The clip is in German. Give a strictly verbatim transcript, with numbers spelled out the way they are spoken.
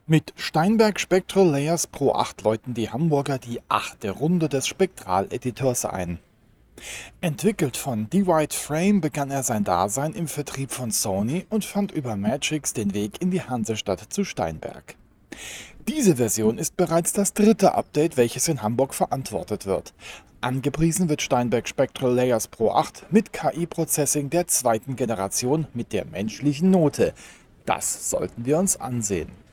Mit Steinberg Spectral Layers Pro acht läuten die Hamburger die achte Runde des Spektral-Editors ein. Entwickelt von Divide Frame begann er sein Dasein im Vertrieb von Sony und fand über Magix den Weg in die Hansestadt zu Steinberg. Diese Version ist bereits das dritte Update, welches in Hamburg verantwortet wird. Angepriesen wird Steinberg Spectral Layers Pro acht mit K I-Processing der zweiten Generation mit der menschlichen Note. Das sollten wir uns ansehen.